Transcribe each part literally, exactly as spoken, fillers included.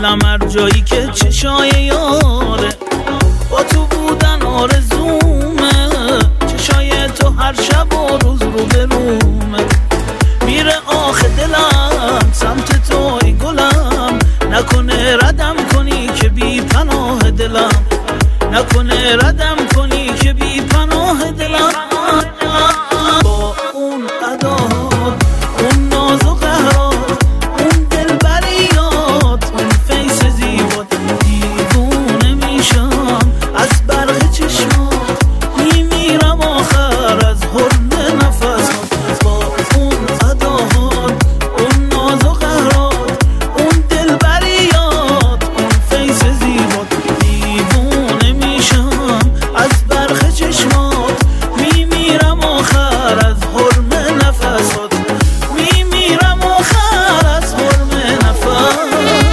دلم هر جایی که چشای یاره با تو بودن آرزومه، چشای تو هر شب و روز رو به رومه. میره آخه دلم سمت تو ای گلم، نکنه ردم کنی که بی پناه دلم، نکنه ردم کنی که بی پناه دلم. با اون اداهات، اون ناز و قهرات، اون دلبریات، اون فیس زیبات، دیوونه میشم از برق چشمات، میمیرم آخر از حرم نفسات. با اون اداهات، اون ناز و قهرات، اون دلبریات، اون فیس زیبات، دیوونه میشم از برق چشمات، میمیرم آخر از حرم نفسات، میمیرم آخر از حرم نفسات.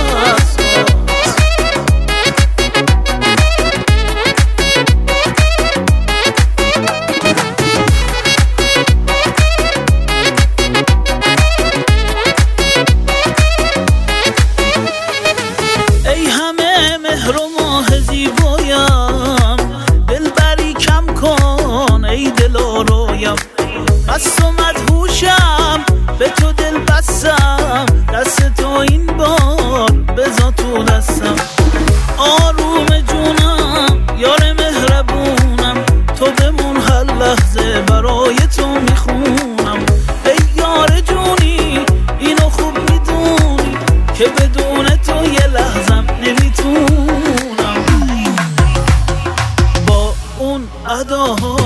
ای همه مهر و ماه زیبایم، دلبری کم کن ای دل آرایم. مست و مدهوشم به تو دل بستم، دست تو این بار بذار تو دستم. آروم جونم یار مهربونم، تو بمون هر لحظه برای تو میخونم. ای یار جونی اینو خوب میدونی که بدون تو یه لحظم نمیتونم. با اون اداها